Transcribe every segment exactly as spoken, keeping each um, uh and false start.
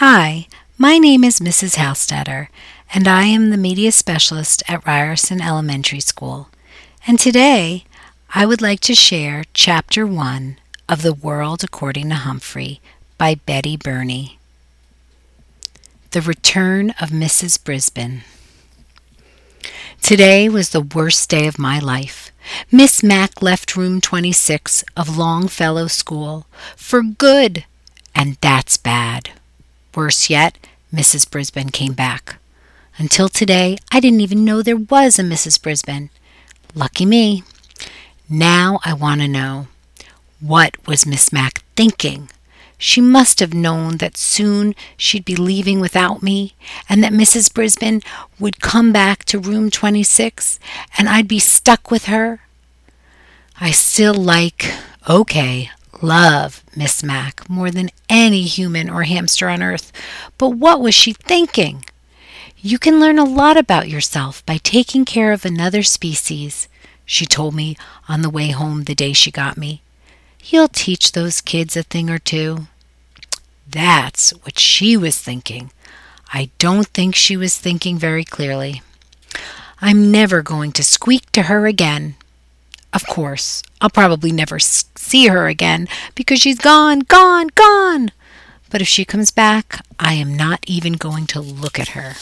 Hi, my name is Missus Halstetter, and I am the media specialist at Ryerson Elementary School. And today, I would like to share Chapter one of The World According to Humphrey by Betty Burney. The Return of Missus Brisbane. Today was the worst day of my life. Miss Mack left room twenty-six of Longfellow School for good, and that's bad. Worse yet, Missus Brisbane came back. Until today, I didn't even know there was a Missus Brisbane. Lucky me. Now I want to know, what was Miss Mack thinking? She must have known that soon she'd be leaving without me, and that Missus Brisbane would come back to room twenty-six, and I'd be stuck with her. I still like, okay, love Miss Mack more than any human or hamster on earth, but what was she thinking? You can learn a lot about yourself by taking care of another species, she told me on the way home the day she got me. You'll teach those kids a thing or two. That's what she was thinking. I don't think she was thinking very clearly. I'm never going to squeak to her again. Of course, I'll probably never see her again because she's gone, gone, gone. But if she comes back, I am not even going to look at her.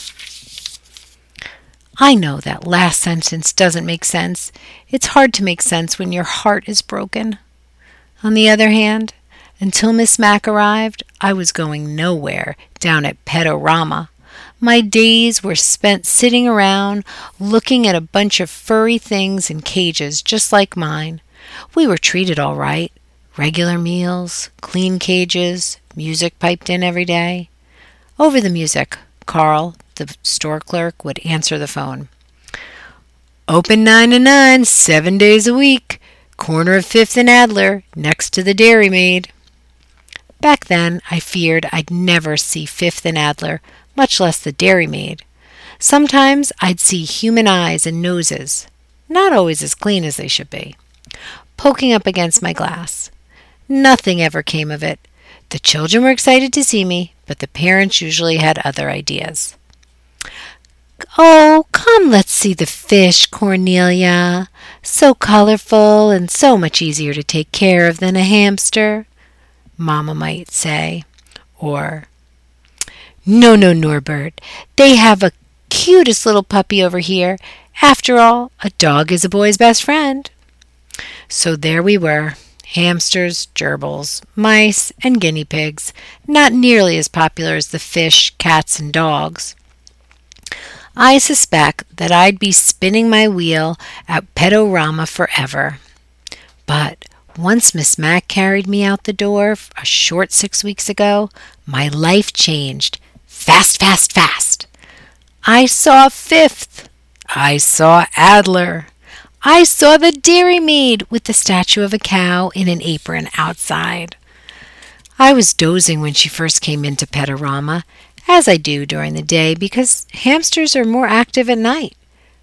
I know that last sentence doesn't make sense. It's hard to make sense when your heart is broken. On the other hand, until Miss Mack arrived, I was going nowhere down at Pet-O-Rama. My days were spent sitting around, looking at a bunch of furry things in cages just like mine. We were treated all right. Regular meals, clean cages, music piped in every day. Over the music, Carl, the store clerk, would answer the phone. Open nine to nine, seven days a week. Corner of Fifth and Adler, next to the Dairy Maid. Back then, I feared I'd never see Fifth and Adler, much less the Dairy Maid. Sometimes I'd see human eyes and noses, not always as clean as they should be, poking up against my glass. Nothing ever came of it. The children were excited to see me, but the parents usually had other ideas. Oh, come, let's see the fish, Cornelia. So colorful and so much easier to take care of than a hamster, Mama might say. Or, no, no, Norbert, they have a cutest little puppy over here. After all, a dog is a boy's best friend. So there we were, hamsters, gerbils, mice, and guinea pigs, not nearly as popular as the fish, cats, and dogs. I suspect that I'd be spinning my wheel at Pet-O-Rama forever. But once Miss Mack carried me out the door a short six weeks ago, my life changed. Fast, fast, fast. I saw Fifth. I saw Adler. I saw the Dairy Maid with the statue of a cow in an apron outside. I was dozing when she first came into Pet-O-Rama, as I do during the day because hamsters are more active at night.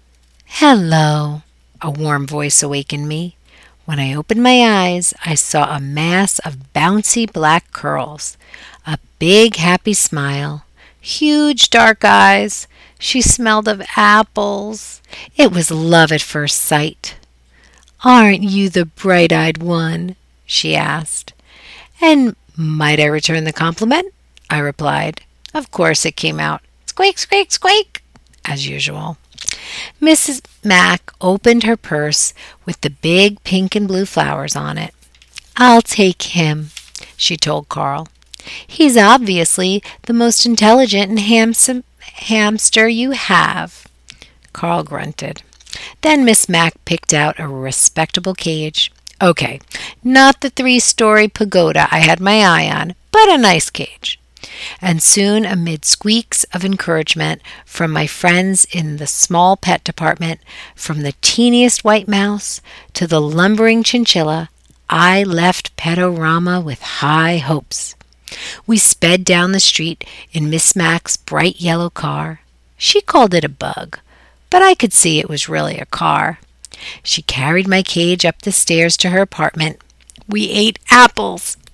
Hello, a warm voice awakened me. When I opened my eyes, I saw a mass of bouncy black curls, a big happy smile, huge dark eyes. She smelled of apples. It was love at first sight. Aren't you the bright-eyed one? She asked. And might I return the compliment? I replied. Of course it came out, squeak, squeak, squeak, as usual. Missus Mack opened her purse with the big pink and blue flowers on it. I'll take him, she told Carl. He's obviously the most intelligent and handsome hamster you have. Carl grunted. Then Miss Mack picked out a respectable cage. Okay, not the three-story pagoda I had my eye on, but a nice cage. And soon, amid squeaks of encouragement from my friends in the small pet department, from the teeniest white mouse to the lumbering chinchilla, I left Pet-O-Rama with high hopes. We sped down the street in Miss Mack's bright yellow car. She called it a bug, but I could see it was really a car. She carried my cage up the stairs to her apartment. We ate apples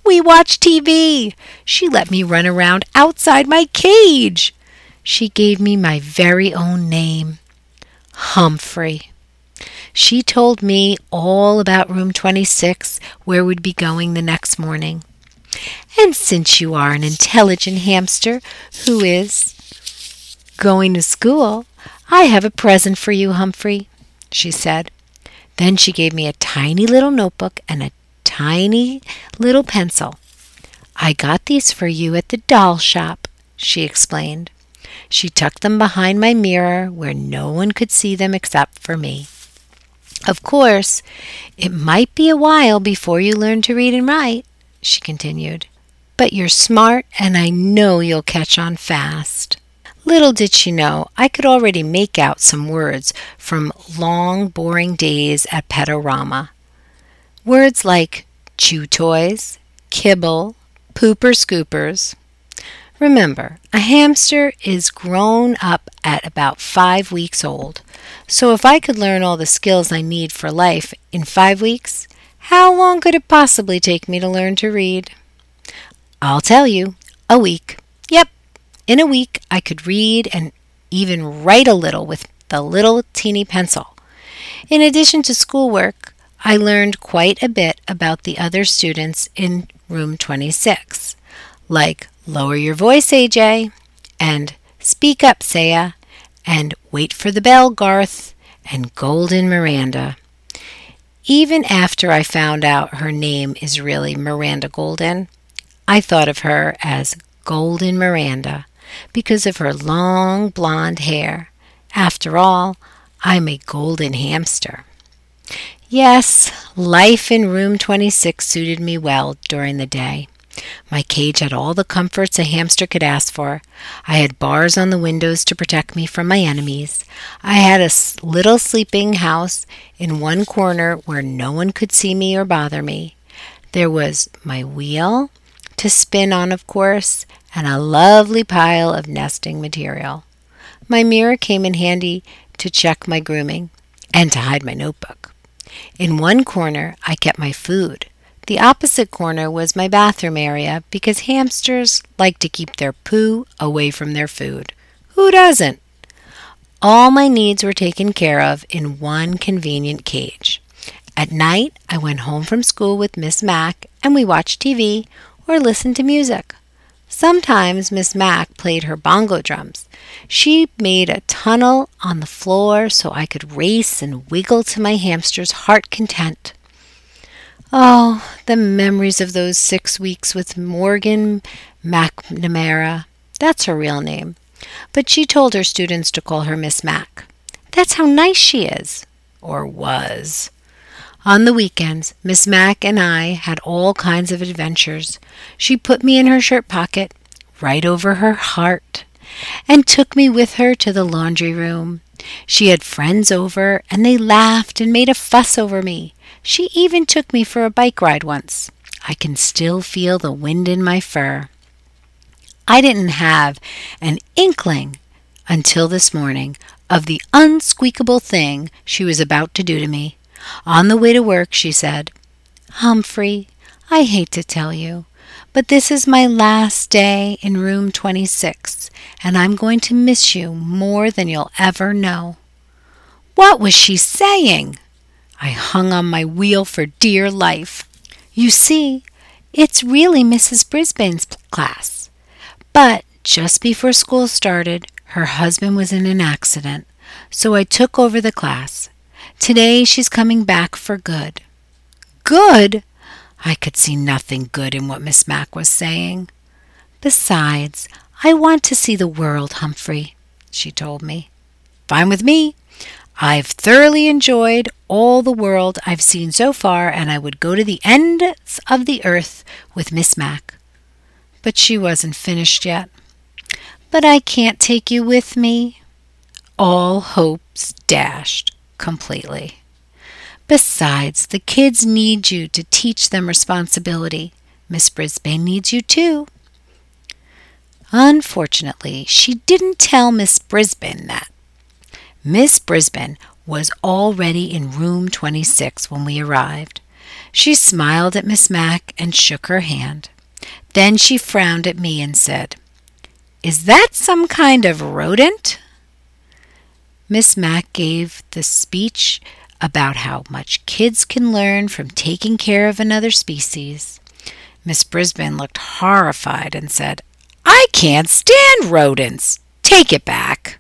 We watched T V. She let me run around outside my cage. She gave me my very own name, Humphrey. She told me all about room twenty-six, where we'd be going the next morning. And since you are an intelligent hamster who is going to school, I have a present for you, Humphrey, she said. Then she gave me a tiny little notebook and a tiny little pencil. I got these for you at the doll shop, she explained. She tucked them behind my mirror where no one could see them except for me. Of course, it might be a while before you learn to read and write, she continued, but you're smart and I know you'll catch on fast. Little did she know, I could already make out some words from long, boring days at Petorama. Words like chew toys, kibble, pooper scoopers. Remember, a hamster is grown up at about five weeks old. So if I could learn all the skills I need for life in five weeks, how long could it possibly take me to learn to read? I'll tell you, a week. Yep. In a week, I could read and even write a little with the little teeny pencil. In addition to schoolwork, I learned quite a bit about the other students in room twenty-six, like lower your voice, A J, and speak up, Saya, and wait for the bell, Garth, and Golden Miranda. Even after I found out her name is really Miranda Golden, I thought of her as Golden Miranda, because of her long blonde hair. After all, I'm a golden hamster. Yes, life in room twenty-six suited me well during the day. My cage had all the comforts a hamster could ask for. I had bars on the windows to protect me from my enemies. I had a little sleeping house in one corner where no one could see me or bother me. There was my wheel to spin on, of course, and a lovely pile of nesting material. My mirror came in handy to check my grooming and to hide my notebook. In one corner, I kept my food. The opposite corner was my bathroom area because hamsters like to keep their poo away from their food. Who doesn't? All my needs were taken care of in one convenient cage. At night, I went home from school with Miss Mac and we watched T V or listened to music. Sometimes Miss Mac played her bongo drums. She made a tunnel on the floor so I could race and wiggle to my hamster's heart content. Oh, the memories of those six weeks with Morgan McNamara. That's her real name. But she told her students to call her Miss Mac. That's how nice she is. Or was. On the weekends, Miss Mac and I had all kinds of adventures. She put me in her shirt pocket, right over her heart, and took me with her to the laundry room. She had friends over, and they laughed and made a fuss over me. She even took me for a bike ride once. I can still feel the wind in my fur. I didn't have an inkling until this morning of the unsqueakable thing she was about to do to me. On the way to work, she said, "Humphrey, I hate to tell you, but this is my last day in room twenty-six, and I'm going to miss you more than you'll ever know." What was she saying? I hung on my wheel for dear life. You see, it's really Missus Brisbane's class. But just before school started, her husband was in an accident, so I took over the class. Today she's coming back for good. Good? I could see nothing good in what Miss Mac was saying. Besides, I want to see the world, Humphrey, she told me. Fine with me. I've thoroughly enjoyed all the world I've seen so far, and I would go to the ends of the earth with Miss Mac. But she wasn't finished yet. But I can't take you with me. All hopes dashed completely. Besides, the kids need you to teach them responsibility. Miss Brisbane needs you too. Unfortunately, she didn't tell Miss Brisbane that. Miss Brisbane was already in room twenty-six when we arrived. She smiled at Miss Mack and shook her hand. Then she frowned at me and said, "Is that some kind of rodent?" Miss Mack gave the speech about how much kids can learn from taking care of another species. Miss Brisbane looked horrified and said, "I can't stand rodents. Take it back."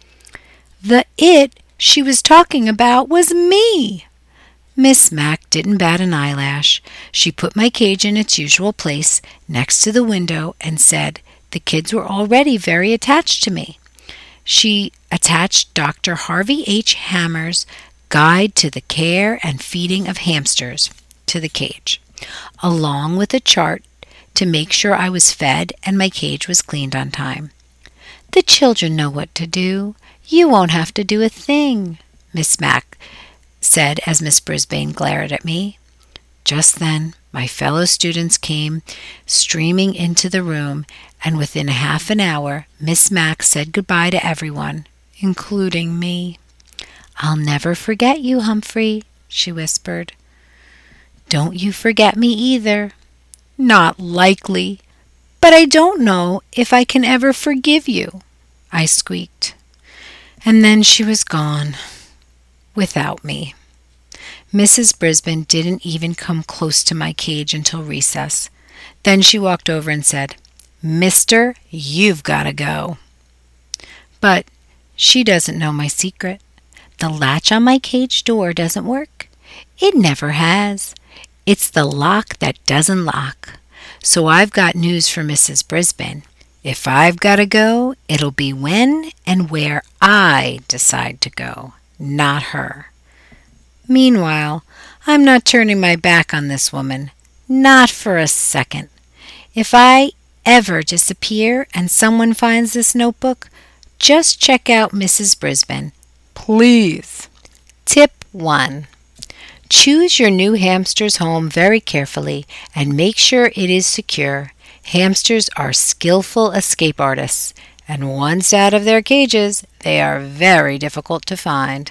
The it she was talking about was me. Miss Mack didn't bat an eyelash. She put my cage in its usual place next to the window and said the kids were already very attached to me. She attached Doctor Harvey H. Hammer's Guide to the Care and Feeding of Hamsters to the cage, along with a chart to make sure I was fed and my cage was cleaned on time. "The children know what to do. You won't have to do a thing," Miss Mack said as Miss Brisbane glared at me. Just then, my fellow students came streaming into the room, and within half an hour, Miss Mack said goodbye to everyone, including me. "I'll never forget you, Humphrey," she whispered. "Don't you forget me either." "Not likely. But I don't know if I can ever forgive you," I squeaked. And then she was gone, without me. Missus Brisbane didn't even come close to my cage until recess. Then she walked over and said, "Mister, you've got to go." But she doesn't know my secret. The latch on my cage door doesn't work. It never has. It's the lock that doesn't lock. So I've got news for Missus Brisbane. If I've got to go, it'll be when and where I decide to go, not her. Meanwhile, I'm not turning my back on this woman, not for a second. If I ever disappear and someone finds this notebook, just check out Missus Brisbane. Please. Tip one. Choose your new hamster's home very carefully and make sure it is secure. Hamsters are skillful escape artists, and once out of their cages, they are very difficult to find.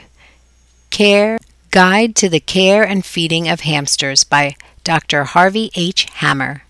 Care Guide to the Care and Feeding of Hamsters by Doctor Harvey H. Hammer.